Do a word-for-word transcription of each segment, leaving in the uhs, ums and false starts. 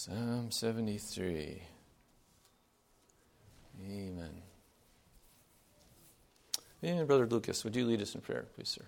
Psalm seventy-three. Amen. And Brother Lucas, would you lead us in prayer, please, sir?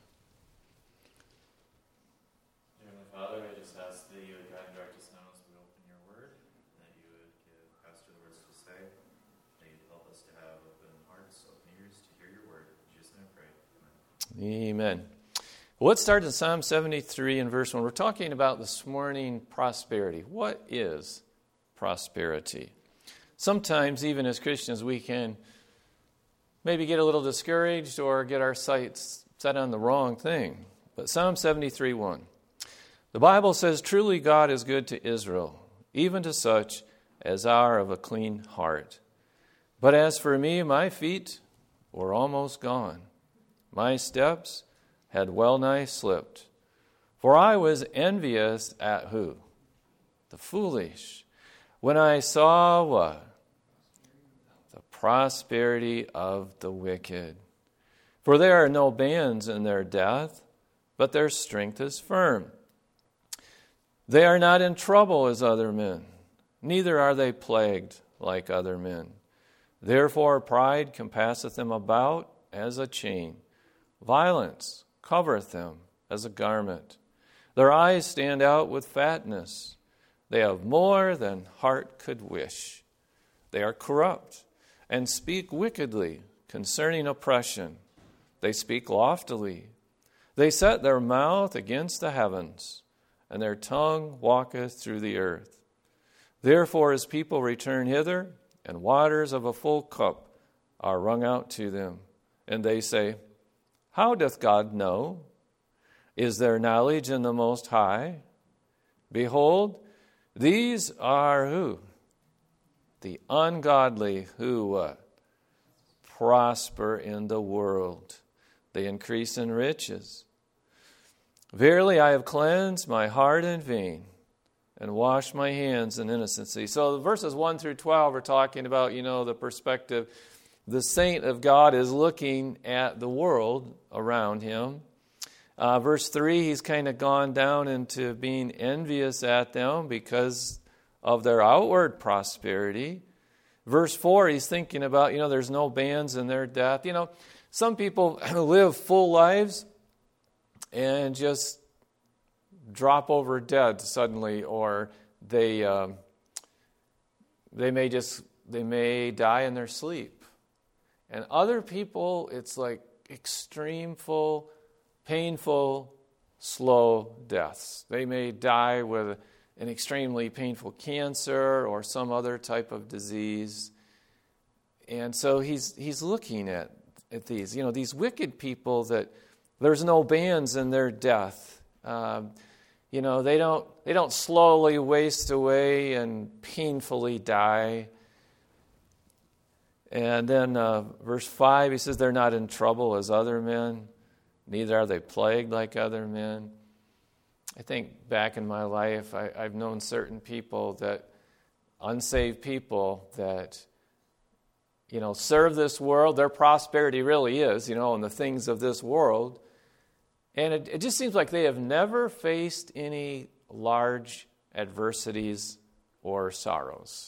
Heavenly Father, I just ask that you would guide and direct us now as we open your word, that you would give Pastor the words to say, that you'd help us to have open hearts, open ears to hear your word. In Jesus' name I pray. Amen. Amen. Well, let's start in Psalm seventy-three and verse one. We're talking about this morning prosperity. What is prosperity? Sometimes, even as Christians, we can maybe get a little discouraged or get our sights set on the wrong thing. But Psalm seventy-three one. The Bible says, "Truly God is good to Israel, even to such as are of a clean heart. But as for me, my feet were almost gone. My steps had well nigh slipped. For I was envious at" who? The foolish. "When I saw" what? "The prosperity of the wicked. For there are no bands in their death, but their strength is firm. They are not in trouble as other men, neither are they plagued like other men. Therefore pride compasseth them about as a chain. Violence covereth them as a garment. Their eyes stand out with fatness. They have more than heart could wish. They are corrupt, and speak wickedly concerning oppression. They speak loftily. They set their mouth against the heavens, and their tongue walketh through the earth. Therefore his people return hither, and waters of a full cup are wrung out to them. And they say, How doth God know? Is there knowledge in the Most High? Behold, these are" who? "The ungodly who uh, prosper in the world. They increase in riches. Verily I have cleansed my heart in vain, and washed my hands in innocency." So verses one through twelve are talking about, you know, the perspective. The saint of God is looking at the world around him. Uh, verse three, he's kind of gone down into being envious at them because of their outward prosperity. Verse four, he's thinking about, you know, there's no bands in their death. You know, some people live full lives and just drop over dead suddenly, or they um, they may just they may die in their sleep. And other people, it's like extreme, full, painful, slow deaths. They may die with an extremely painful cancer or some other type of disease. And so he's he's looking at, at these, you know, these wicked people that there's no bands in their death. Um, you know, they don't they don't slowly waste away and painfully die. And then uh, verse five, he says, they're not in trouble as other men, neither are they plagued like other men. I think back in my life, I, I've known certain people that, unsaved people that, you know, serve this world. Their prosperity really is, you know, in the things of this world. And it, it just seems like they have never faced any large adversities or sorrows.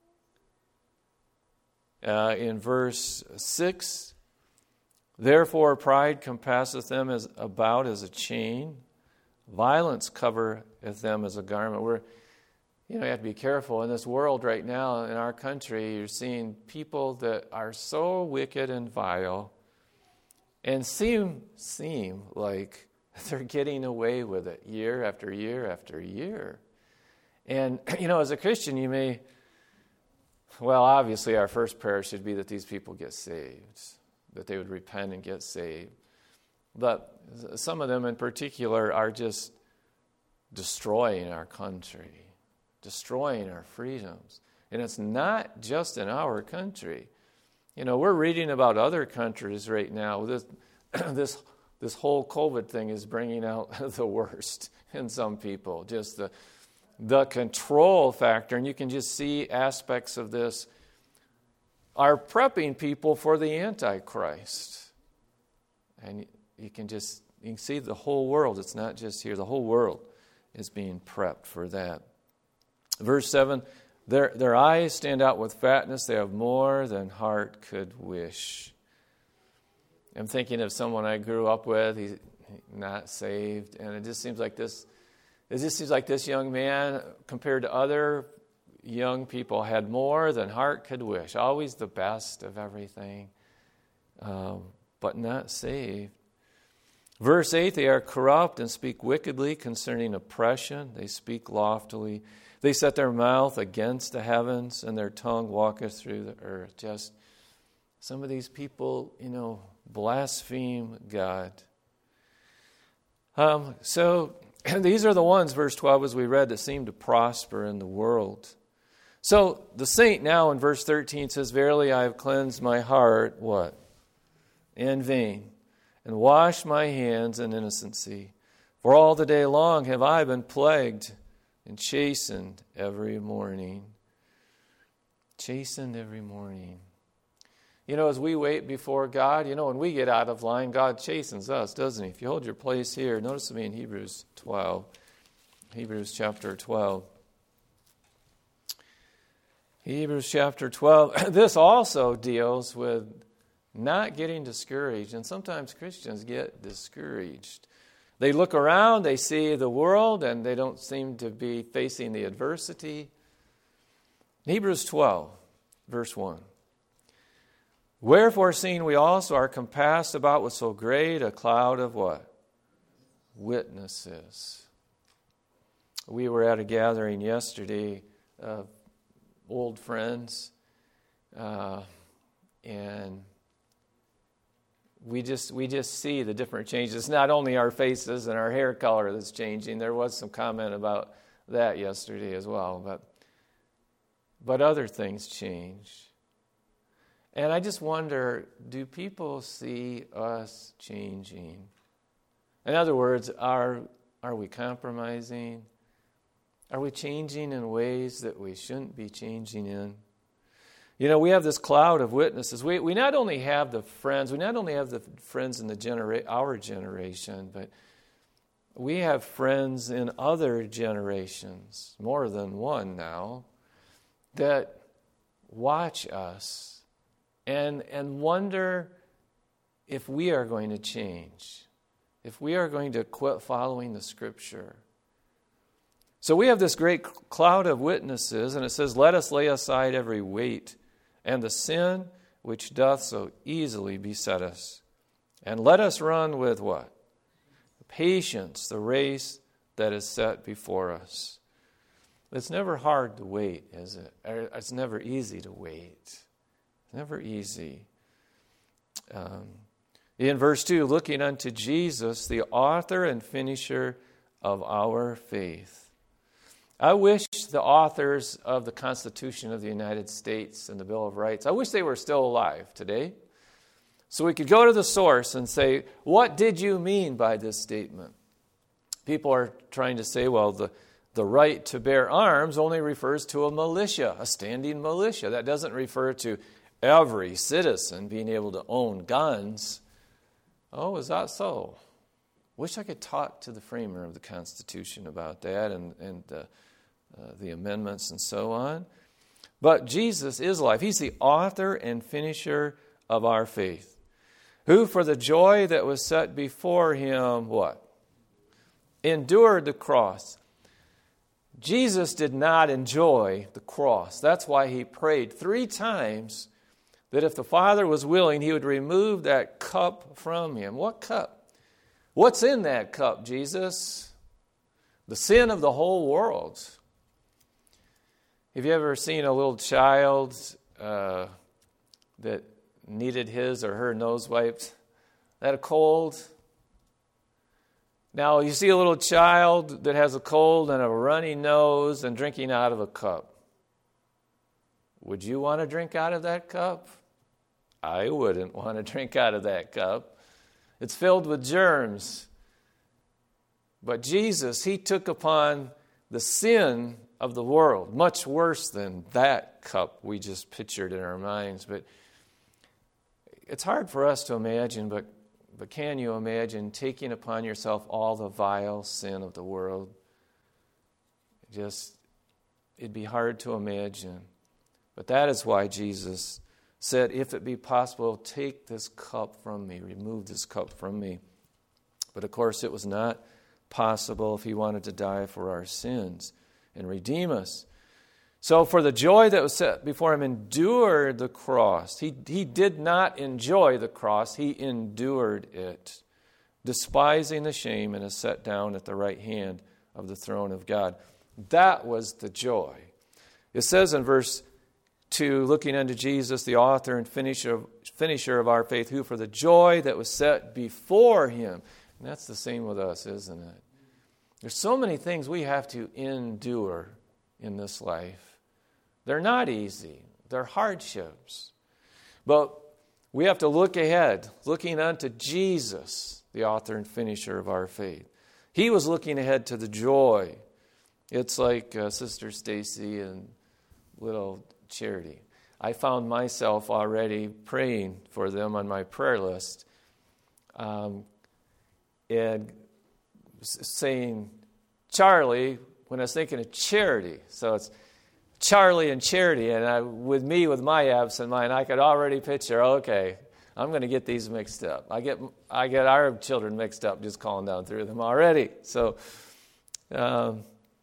Uh, in verse six, therefore pride compasseth them as about as a chain. Violence covereth them as a garment. We're, you know, you have to be careful. In this world right now, in our country, you're seeing people that are so wicked and vile and seem, seem like they're getting away with it year after year after year. And, you know, as a Christian, you may... Well, obviously, our first prayer should be that these people get saved, that they would repent and get saved. But some of them in particular are just destroying our country, destroying our freedoms. And it's not just in our country. You know, we're reading about other countries right now. This, this, this whole COVID thing is bringing out the worst in some people, just the... the control factor, and you can just see aspects of this, are prepping people for the Antichrist. And you can just, you can see the whole world, it's not just here, the whole world is being prepped for that. Verse seven, their, their eyes stand out with fatness. They have more than heart could wish. I'm thinking of someone I grew up with. He's not saved. And it just seems like this, it just seems like this young man, compared to other young people, had more than heart could wish. Always the best of everything, um, but not saved. Verse eight, they are corrupt and speak wickedly concerning oppression. They speak loftily. They set their mouth against the heavens, and their tongue walketh through the earth. Just some of these people, you know, blaspheme God. Um, so these are the ones, verse twelve, as we read, that seem to prosper in the world. So the saint now in verse thirteen says, verily I have cleansed my heart, what? In vain, and washed my hands in innocency. For all the day long have I been plagued and chastened every morning. Chastened every morning. You know, as we wait before God, you know, when we get out of line, God chastens us, doesn't He? If you hold your place here, notice with me in Hebrews twelve. Hebrews chapter twelve. Hebrews chapter twelve. This also deals with not getting discouraged. And sometimes Christians get discouraged. They look around, they see the world, and they don't seem to be facing the adversity. Hebrews twelve, verse one. Wherefore, seeing we also are compassed about with so great a cloud of what? Witnesses. We were at a gathering yesterday of old friends, uh, and we just we just see the different changes. It's not only our faces and our hair color that's changing. There was some comment about that yesterday as well, but but other things change. And I just wonder, do people see us changing? In other words, are are we compromising? Are we changing in ways that we shouldn't be changing in? You know, we have this cloud of witnesses. We we not only have the friends, we not only have the friends in the genera- our generation, but we have friends in other generations, more than one now, that watch us and and wonder if we are going to change, if we are going to quit following the Scripture. So we have this great cloud of witnesses, and it says, let us lay aside every weight and the sin which doth so easily beset us. And let us run with what? Patience, the race that is set before us. It's never hard to wait, is it? It's never easy to wait. It's never easy. Um, in verse two, looking unto Jesus, the author and finisher of our faith. I wish the authors of the Constitution of the United States and the Bill of Rights, I wish they were still alive today, so we could go to the source and say, what did you mean by this statement? People are trying to say, well, the, the right to bear arms only refers to a militia, a standing militia. That doesn't refer to every citizen being able to own guns. Oh, is that so? Wish I could talk to the framer of the Constitution about that and, and uh, uh, the amendments and so on. But Jesus is alive. He's the author and finisher of our faith, who for the joy that was set before him, what? Endured the cross. Jesus did not enjoy the cross. That's why he prayed three times that if the Father was willing, he would remove that cup from him. What cup? What's in that cup, Jesus? The sin of the whole world. Have you ever seen a little child uh, that needed his or her nose wiped? Had a cold? Now, you see a little child that has a cold and a runny nose and drinking out of a cup. Would you want to drink out of that cup? I wouldn't want to drink out of that cup. It's filled with germs. But Jesus, he took upon the sin of the world, much worse than that cup we just pictured in our minds. But it's hard for us to imagine, but, but can you imagine taking upon yourself all the vile sin of the world? Just it'd be hard to imagine. But that is why Jesus said, if it be possible, take this cup from me, remove this cup from me. But of course, it was not possible if he wanted to die for our sins and redeem us. So for the joy that was set before him, endured the cross. He, he did not enjoy the cross, he endured it, despising the shame, and is set down at the right hand of the throne of God. That was the joy. It says in verse two, looking unto Jesus, the author and finisher of, finisher of our faith, who for the joy that was set before him. And that's the same with us, isn't it? There's so many things we have to endure in this life. They're not easy. They're hardships. But we have to look ahead, looking unto Jesus, the author and finisher of our faith. He was looking ahead to the joy. It's like uh, Sister Stacy and little Charity. I found myself already praying for them on my prayer list, um, and saying Charlie when I was thinking of Charity. So it's Charlie and Charity, and I, with me, with my absent mind, I could already picture, okay, I'm going to get these mixed up. I get I get our children mixed up just calling down through them already. So, um,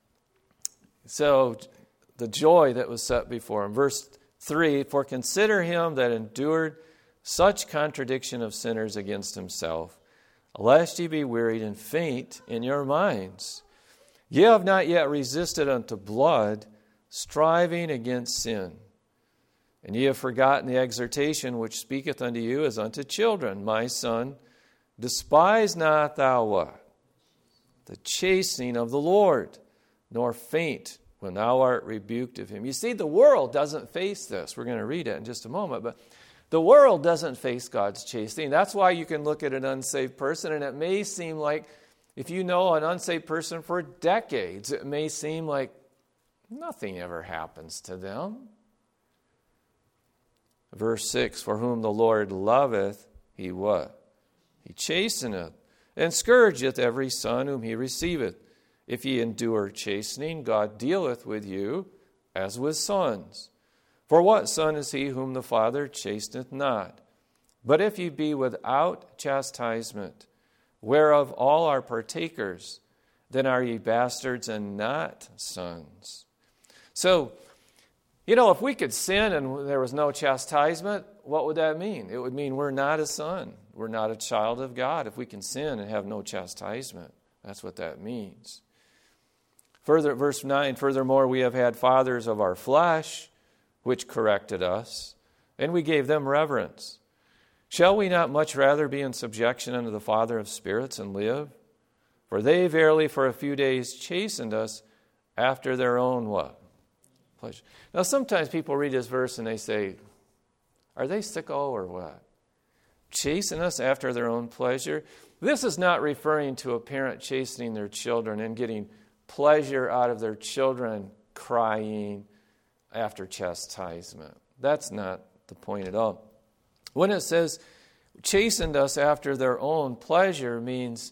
so the joy that was set before him. Verse three, for consider him that endured such contradiction of sinners against himself, lest ye be wearied and faint in your minds. Ye have not yet resisted unto blood, striving against sin. And ye have forgotten the exhortation which speaketh unto you as unto children. My son, despise not thou what? The chastening of the Lord, nor faint when thou art rebuked of him. You see, the world doesn't face this. We're going to read it in just a moment, but the world doesn't face God's chastening. That's why you can look at an unsaved person, and it may seem like, if you know an unsaved person for decades, it may seem like nothing ever happens to them. Verse six, for whom the Lord loveth, he what? He chasteneth, and scourgeth every son whom he receiveth. If ye endure chastening, God dealeth with you as with sons. For what son is he whom the Father chasteneth not? But if ye be without chastisement, whereof all are partakers, then are ye bastards and not sons. So, you know, if we could sin and there was no chastisement, what would that mean? It would mean we're not a son. We're not a child of God. If we can sin and have no chastisement, that's what that means. Further, verse nine, furthermore, we have had fathers of our flesh, which corrected us, and we gave them reverence. Shall we not much rather be in subjection unto the Father of spirits and live? For they verily for a few days chastened us after their own what? Pleasure. Now sometimes people read this verse and they say, are they sicko or what? Chasten us after their own pleasure? This is not referring to a parent chastening their children and getting pleasure out of their children crying after chastisement. That's not the point at all. When it says chastened us after their own pleasure, means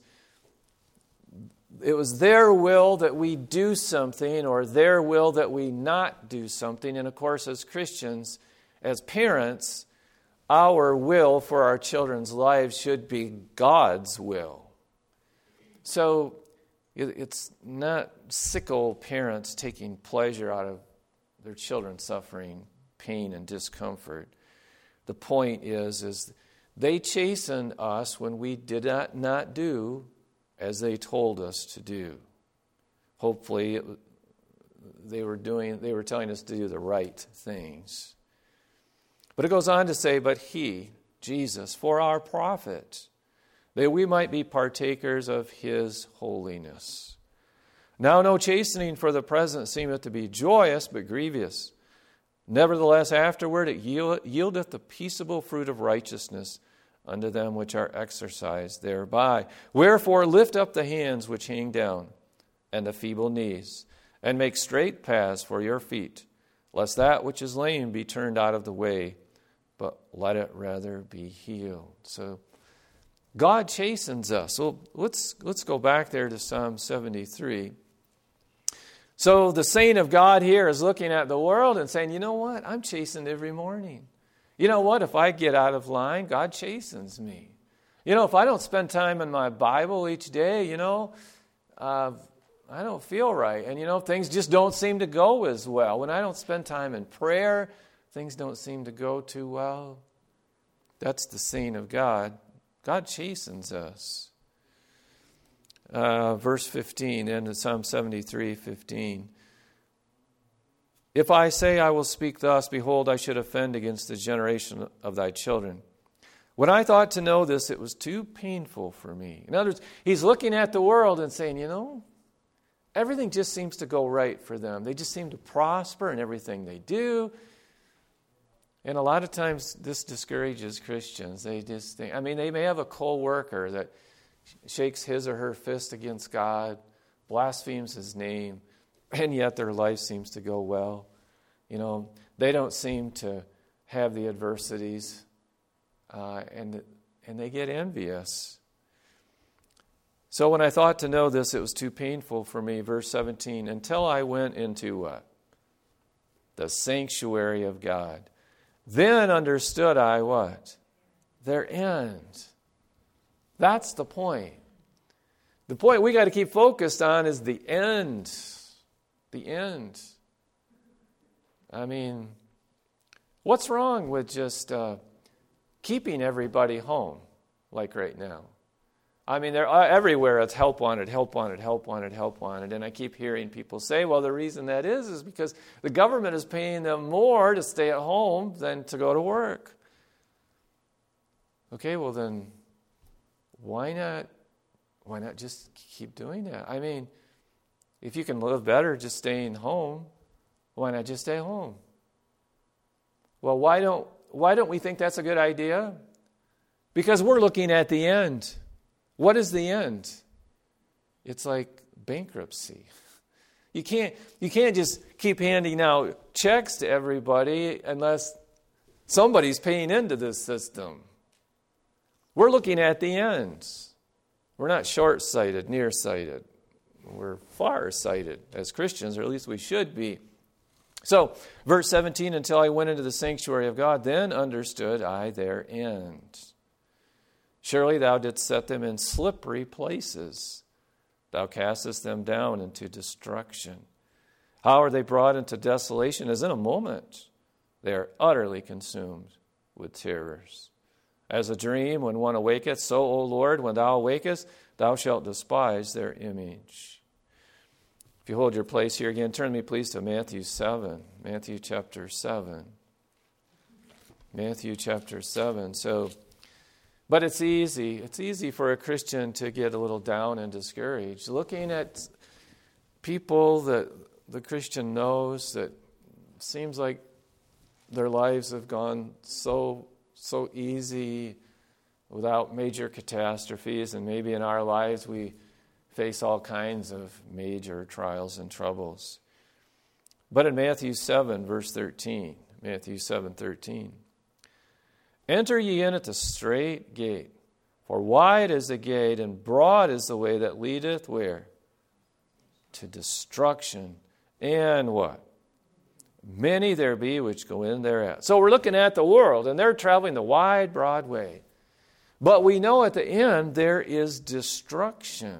it was their will that we do something or their will that we not do something. And of course, as Christians, as parents, our will for our children's lives should be God's will. So it's not sickle parents taking pleasure out of their children suffering pain and discomfort. The point is, is they chastened us when we did not, not do as they told us to do. Hopefully, it, they were doing. They were telling us to do the right things. But it goes on to say, but he, Jesus, for our profit, that we might be partakers of his holiness. Now no chastening for the present seemeth to be joyous, but grievous. Nevertheless, afterward it yieldeth the peaceable fruit of righteousness unto them which are exercised thereby. Wherefore lift up the hands which hang down, and the feeble knees, and make straight paths for your feet, lest that which is lame be turned out of the way, but let it rather be healed. So God chastens us. So let's let's go back there to Psalm seventy-three. So the saint of God here is looking at the world and saying, you know what? I'm chastened every morning. You know what? If I get out of line, God chastens me. You know, if I don't spend time in my Bible each day, you know, uh, I don't feel right. And, you know, things just don't seem to go as well. When I don't spend time in prayer, things don't seem to go too well. That's the saint of God. God chastens us. Uh, verse fifteen, end of Psalm seventy-three, fifteen. If I say I will speak thus, behold, I should offend against the generation of thy children. When I thought to know this, it was too painful for me. In other words, he's looking at the world and saying, you know, everything just seems to go right for them. They just seem to prosper in everything they do. And a lot of times this discourages Christians. They just think, I mean, they may have a co-worker that shakes his or her fist against God, blasphemes his name, and yet their life seems to go well. You know, they don't seem to have the adversities, uh, and and they get envious. So when I thought to know this, it was too painful for me. Verse seventeen, until I went into what? The sanctuary of God. Then understood I what? Their end. That's the point. The point we got to keep focused on is the end. The end. I mean, what's wrong with just uh, keeping everybody home like right now? I mean, they're everywhere. It's help wanted, help wanted, help wanted, help wanted. And I keep hearing people say, well, the reason that is is because the government is paying them more to stay at home than to go to work. Okay, well then, why not, why not just keep doing that? I mean, if you can live better just staying home, why not just stay home? Well, why don't why don't we think that's a good idea? Because we're looking at the end. What is the end? It's like bankruptcy. You can't you can't just keep handing out checks to everybody unless somebody's paying into this system. We're looking at the end. We're not short-sighted, nearsighted. We're far-sighted as Christians, or at least we should be. So, verse seventeen, until I went into the sanctuary of God, then understood I their end. Surely thou didst set them in slippery places. Thou castest them down into destruction. How are they brought into desolation? As in a moment they are utterly consumed with terrors. As a dream when one awaketh, so, O Lord, when thou awakest, thou shalt despise their image. If you hold your place here again, turn me please to Matthew seven. Matthew chapter seven. Matthew chapter seven. So, but it's easy. It's easy for a Christian to get a little down and discouraged. Looking at people that the Christian knows that seems like their lives have gone so so easy without major catastrophes, and maybe in our lives we face all kinds of major trials and troubles. But in Matthew seven, verse thirteen, Matthew seven, thirteen, enter ye in at the strait gate, for wide is the gate, and broad is the way that leadeth where? To destruction. And what? Many there be which go in thereat. So we're looking at the world, and they're traveling the wide, broad way. But we know at the end there is destruction.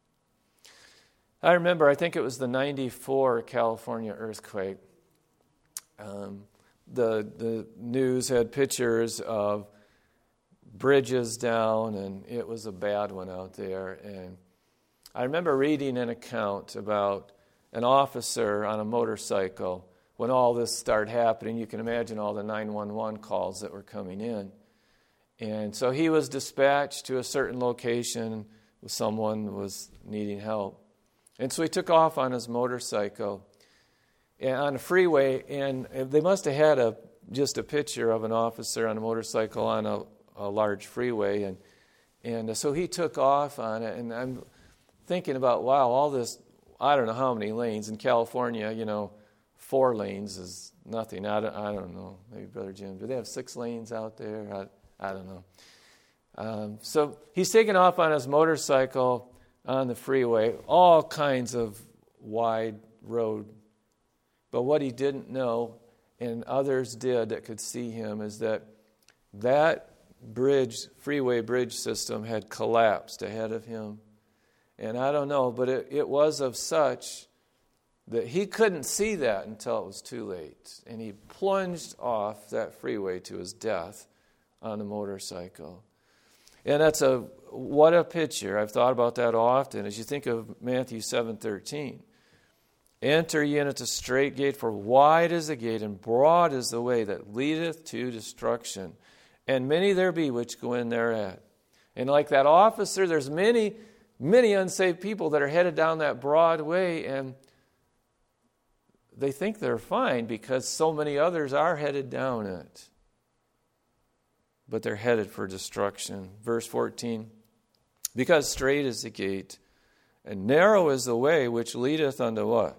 I remember, I think it was the ninety-four California earthquake. Um, the the news had pictures of bridges down, and it was a bad one out there. And I remember reading an account about an officer on a motorcycle. When all this started happening, you can imagine all the nine one one calls that were coming in. And so he was dispatched to a certain location where someone was needing help. And so he took off on his motorcycle and on a freeway, and they must have had a just a picture of an officer on a motorcycle on a, a large freeway. And, and so he took off on it, and I'm thinking about, wow, all this, I don't know how many lanes. In California, you know, four lanes is nothing. I don't, I don't know. Maybe Brother Jim, do they have six lanes out there? I, I don't know. Um, so he's taking off on his motorcycle on the freeway, all kinds of wide road. But what he didn't know, and others did that could see him, is that that bridge, freeway bridge system had collapsed ahead of him. And I don't know, but it, it was of such that he couldn't see that until it was too late. And he plunged off that freeway to his death on a motorcycle. And that's a, what a picture. I've thought about that often. As you think of Matthew seven thirteen. Enter ye in at the straight gate, for wide is the gate, and broad is the way that leadeth to destruction. And many there be which go in thereat. And like that officer, there's many, many unsaved people that are headed down that broad way, and they think they're fine because so many others are headed down it. But they're headed for destruction. Verse fourteen, because straight is the gate, and narrow is the way which leadeth unto what?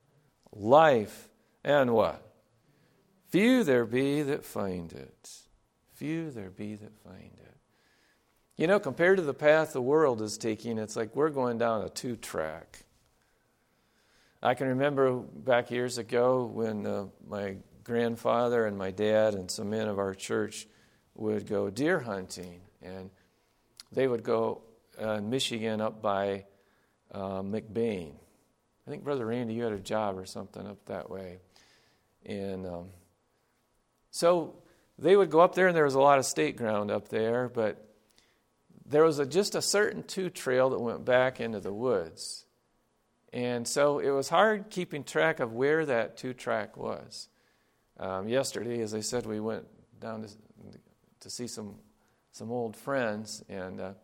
Life, and what? Few there be that find it. Few there be that find it. You know, compared to the path the world is taking, it's like we're going down a two-track. I can remember back years ago when uh, my grandfather and my dad and some men of our church would go deer hunting, and they would go uh, in Michigan up by uh, McBain. I think, Brother Randy, you had a job or something up that way. And um, so they would go up there, and there was a lot of state ground up there, but there was a, just a certain two trail that went back into the woods. And so it was hard keeping track of where that two track was. Um, yesterday, as I said, we went down to, to see some some old friends, and uh,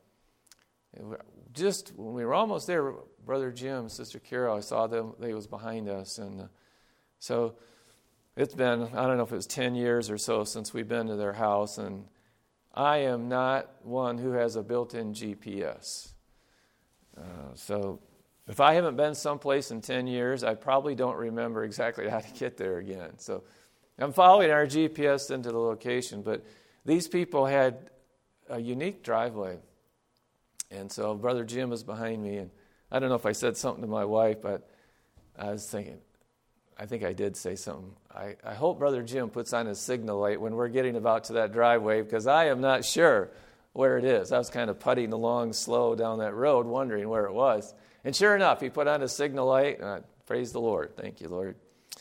just when we were almost there, Brother Jim, Sister Carol, I saw them, they was behind us. And uh, so it's been, I don't know if it was ten years or so since we've been to their house, and I am not one who has a built-in G P S. Uh, so if I haven't been someplace in ten years, I probably don't remember exactly how to get there again. So I'm following our G P S into the location, but these people had a unique driveway. And so Brother Jim was behind me, and I don't know if I said something to my wife, but I was thinking, I think I did say something. I, I hope Brother Jim puts on his signal light when we're getting about to that driveway, because I am not sure where it is. I was kind of putting along slow down that road, wondering where it was. And sure enough, he put on his signal light. Uh, praise the Lord. Thank you, Lord.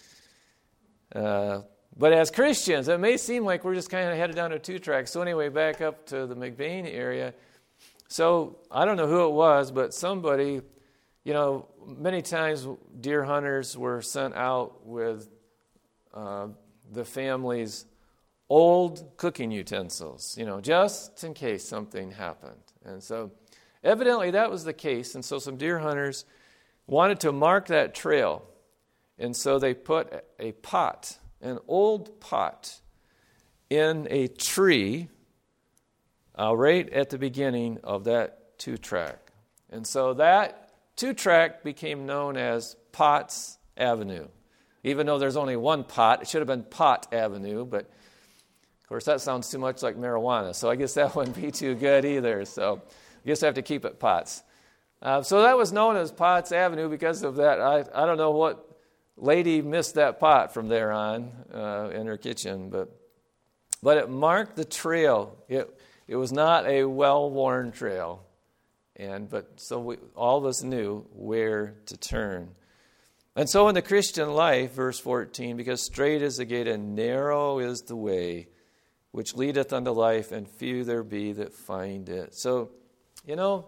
Uh, but as Christians, it may seem like we're just kind of headed down a two-track. So anyway, back up to the McBain area. So I don't know who it was, but somebody, you know, many times deer hunters were sent out with uh, the family's old cooking utensils, you know, just in case something happened. And so evidently that was the case. And so some deer hunters wanted to mark that trail. And so they put a pot, an old pot, in a tree Uh, right at the beginning of that two-track. And so that two-track became known as Potts Avenue. Even though there's only one pot, it should have been Pot Avenue, but of course that sounds too much like marijuana, so I guess that wouldn't be too good either. So I guess I have to keep it Potts. Uh, so that was known as Potts Avenue because of that. I, I don't know what lady missed that pot from there on uh, in her kitchen, but but it marked the trail. It It was not a well-worn trail, and but so we, all of us knew where to turn. And so in the Christian life, verse fourteen, because straight is the gate and narrow is the way which leadeth unto life, and few there be that find it. So, you know,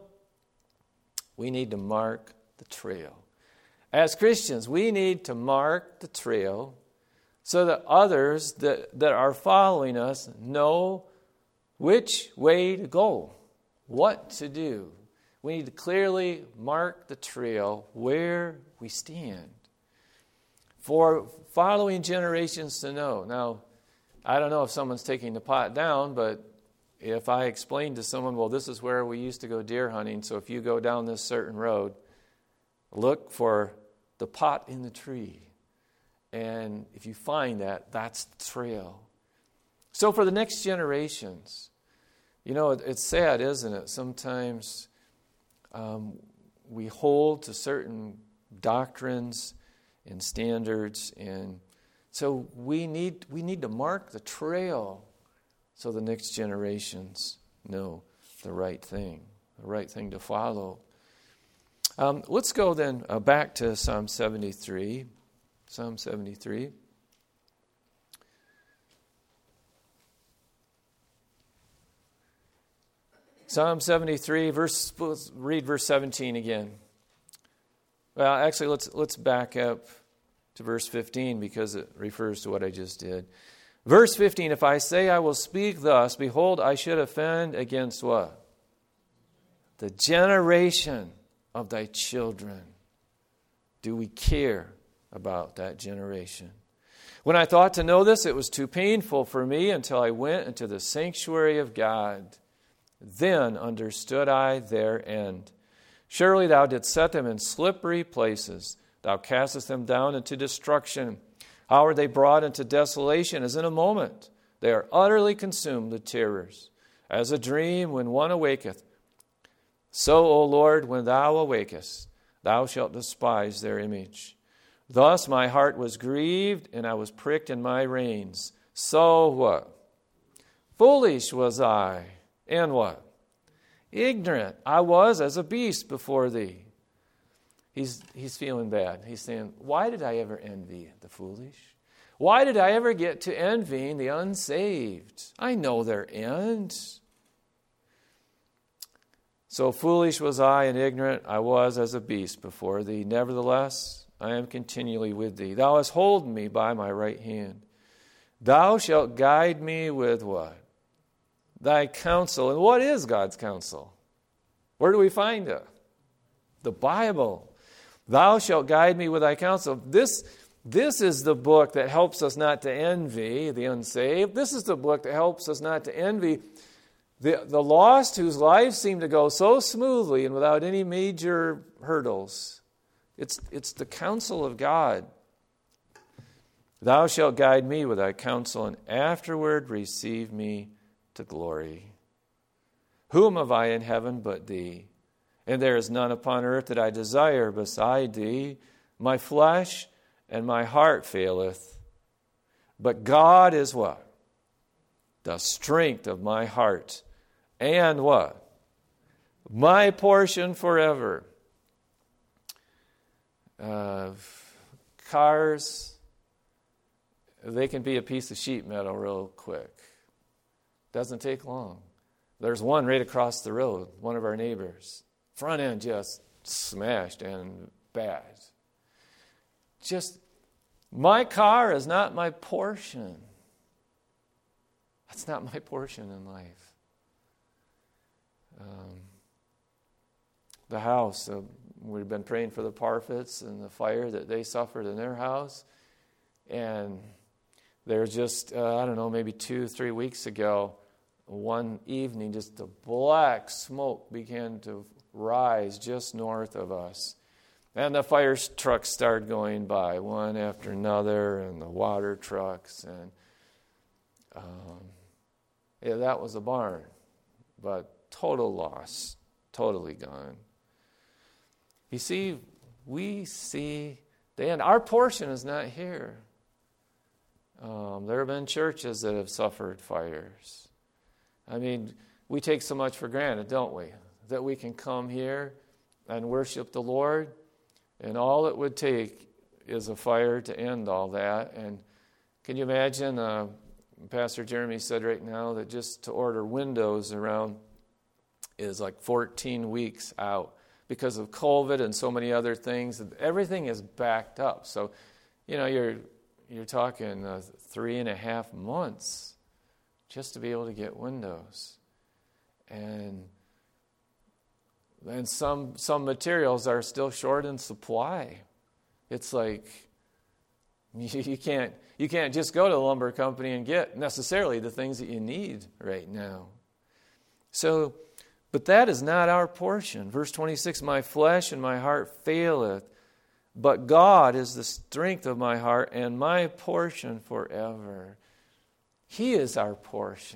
we need to mark the trail. As Christians, we need to mark the trail so that others that, that are following us know which way to go, what to do. We need to clearly mark the trail where we stand for following generations to know. Now, I don't know if someone's taking the pot down, but if I explain to someone, well, this is where we used to go deer hunting, so if you go down this certain road, look for the pot in the tree. And if you find that, that's the trail. So for the next generations, you know, it's sad, isn't it? Sometimes um, we hold to certain doctrines and standards. And so we need we need to mark the trail so the next generations know the right thing, the right thing to follow. Um, let's go then uh, back to Psalm seventy-three. Psalm seventy-three. Psalm seventy-three, verse, let's read verse seventeen again. Well, actually, let's let's back up to verse fifteen because it refers to what I just did. Verse fifteen, if I say I will speak thus, behold, I should offend against what? The generation of thy children. Do we care about that generation? When I thought to know this, it was too painful for me until I went into the sanctuary of God. Then understood I their end. Surely thou didst set them in slippery places. Thou castest them down into destruction. How are they brought into desolation as in a moment? They are utterly consumed with terrors. As a dream when one awaketh. So, O Lord, when thou awakest, thou shalt despise their image. Thus my heart was grieved, and I was pricked in my reins. So what? Foolish was I. And what? Ignorant I was as a beast before thee. He's, he's feeling bad. He's saying, why did I ever envy the foolish? Why did I ever get to envying the unsaved? I know their end. So foolish was I and ignorant I was as a beast before thee. Nevertheless, I am continually with thee. Thou hast holden me by my right hand. Thou shalt guide me with what? Thy counsel. And what is God's counsel? Where do we find it? The Bible. Thou shalt guide me with thy counsel. This, this is the book that helps us not to envy the unsaved. This is the book that helps us not to envy the, the lost whose lives seem to go so smoothly and without any major hurdles. It's, it's the counsel of God. Thou shalt guide me with thy counsel, and afterward receive me to glory. Whom have I in heaven but thee? And there is none upon earth that I desire beside thee. My flesh and my heart faileth. But God is what? The strength of my heart. And what? My portion forever. Uh, cars, they can be a piece of sheet metal real quick. Doesn't take long. There's one right across the road, one of our neighbors. Front end just smashed and bad. Just, my car is not my portion. That's not my portion in life. Um, the house, uh, we've been praying for the Parfits and the fire that they suffered in their house. And there's just, uh, I don't know, maybe two, three weeks ago, one evening, just the black smoke began to rise just north of us. And the fire trucks started going by, one after another, and the water trucks. And um, yeah, that was a barn. But total loss, totally gone. You see, we see the end. Our portion is not here. Um, there have been churches that have suffered fires. I mean, we take so much for granted, don't we? That we can come here and worship the Lord, and all it would take is a fire to end all that. And can you imagine, uh, Pastor Jeremy said right now that just to order windows around is like fourteen weeks out because of COVID and so many other things. Everything is backed up. So, you know, you're you're talking uh, three and a half months just to be able to get windows. And and some some materials are still short in supply. It's like you, you can't you can't just go to the lumber company and get necessarily the things that you need right now. So, but that is not our portion. Verse twenty-six, my flesh and my heart faileth, but God is the strength of my heart and my portion forever. He is our portion.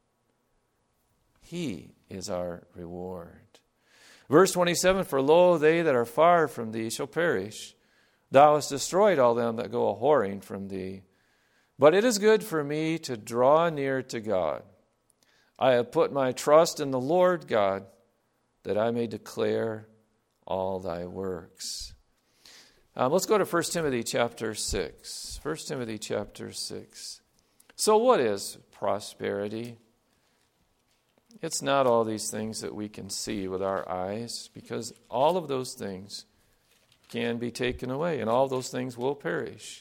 He is our reward. Verse twenty-seven, for lo, they that are far from thee shall perish. Thou hast destroyed all them that go a-whoring from thee. But it is good for me to draw near to God. I have put my trust in the Lord God, that I may declare all thy works. Um, let's go to First Timothy chapter six. First Timothy chapter six. So what is prosperity? It's not all these things that we can see with our eyes, because all of those things can be taken away, and all those things will perish.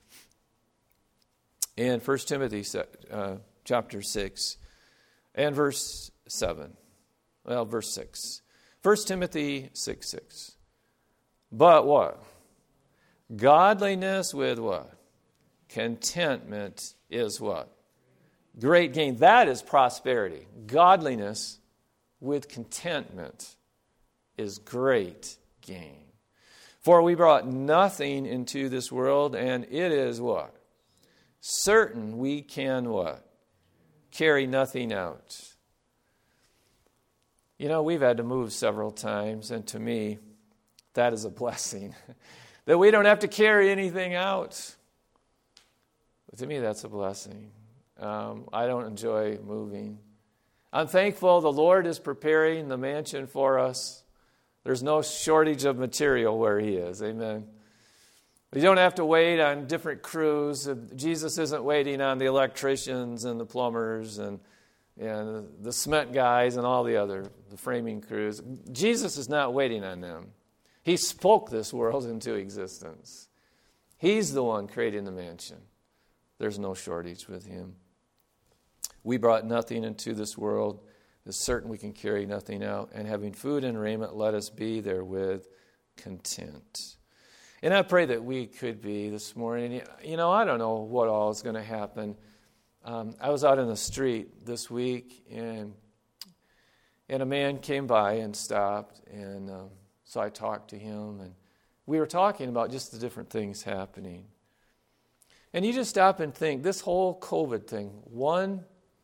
In First Timothy uh, chapter six and verse seven, well, verse six. First Timothy six six. But what? Godliness with what? Contentment is what? Great gain. That is prosperity. Godliness with contentment is great gain. For we brought nothing into this world, and it is what? Certain we can what? Carry nothing out. You know, we've had to move several times, and to me, that is a blessing. That we don't have to carry anything out. But to me, that's a blessing. Um, I don't enjoy moving. I'm thankful the Lord is preparing the mansion for us. There's no shortage of material where He is. Amen. You don't have to wait on different crews. Jesus isn't waiting on the electricians and the plumbers and, and the cement guys and all the other, the framing crews. Jesus is not waiting on them. He spoke this world into existence. He's the one creating the mansion. There's no shortage with Him. We brought nothing into this world. It's certain we can carry nothing out. And having food and raiment, let us be therewith content. And I pray that we could be this morning. You know, I don't know what all is going to happen. Um, I was out in the street this week, and and a man came by and stopped, and um, so I talked to him, and we were talking about just the different things happening. And you just stop and think, this whole COVID thing, one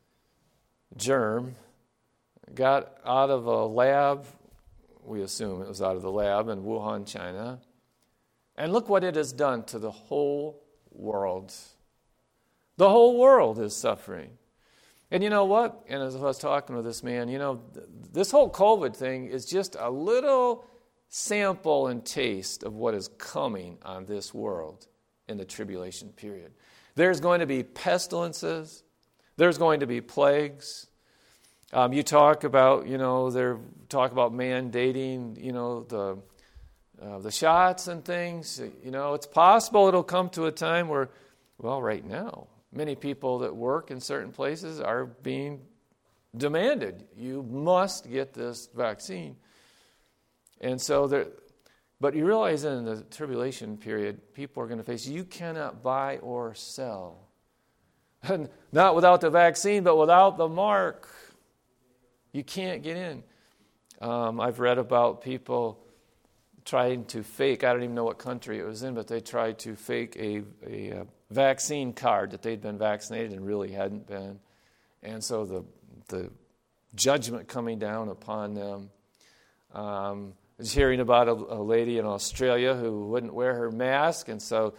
germ got out of a lab, we assume it was out of the lab in Wuhan, China, and look what it has done to the whole world. The whole world is suffering. And you know what? And as I was talking with this man, you know, th- this whole COVID thing is just a little sample and taste of what is coming on this world in the tribulation period. There's going to be pestilences. There's going to be plagues. Um, you talk about, you know, they're talk about mandating, you know, the uh, the shots and things. You know, it's possible it'll come to a time where, well, right now, many people that work in certain places are being demanded. You must get this vaccine. And so there, but you realize in the tribulation period, people are going to face, you cannot buy or sell. And not without the vaccine, but without the mark. You can't get in. Um, I've read about people trying to fake, I don't even know what country it was in, but they tried to fake a, a, a vaccine card that they'd been vaccinated and really hadn't been. And so the the judgment coming down upon them. Um, I was hearing about a, a lady in Australia who wouldn't wear her mask, and so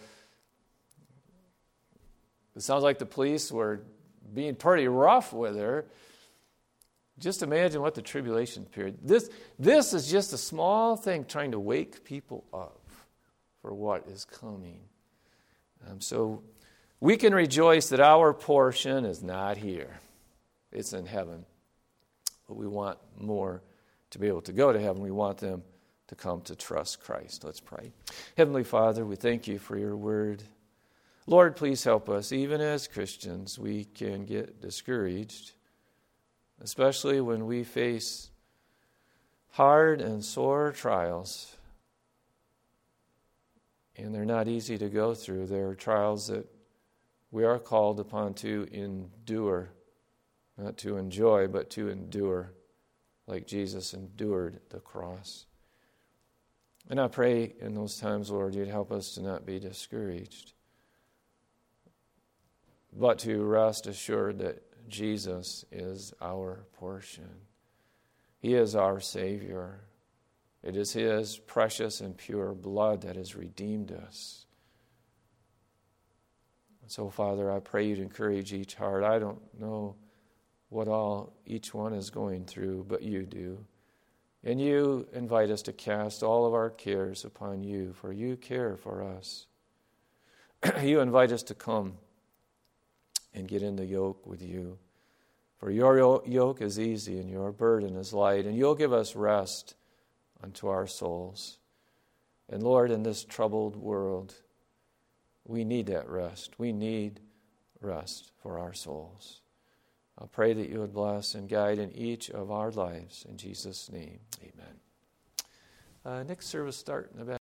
it sounds like the police were being pretty rough with her. Just imagine what the tribulation period. This this is just a small thing trying to wake people up for what is coming. Um, so we can rejoice that our portion is not here. It's in heaven. But we want more to be able to go to heaven. We want them to come to trust Christ. Let's pray. Heavenly Father, we thank you for your word. Lord, please help us. Even as Christians, we can get discouraged, especially when we face hard and sore trials. And they're not easy to go through. They're trials that we are called upon to endure, not to enjoy, but to endure, like Jesus endured the cross. And I pray in those times, Lord, you'd help us to not be discouraged, but to rest assured that Jesus is our portion. He is our Savior. It is His precious and pure blood that has redeemed us. So, Father, I pray You'd encourage each heart. I don't know what all each one is going through, but You do. And You invite us to cast all of our cares upon You, for You care for us. You invite us to come and get in the yoke with You. For Your yoke is easy and Your burden is light, and You'll give us rest unto our souls. And Lord, in this troubled world, we need that rest. We need rest for our souls. I pray that You would bless and guide in each of our lives. In Jesus' name, amen. Uh, next service start in about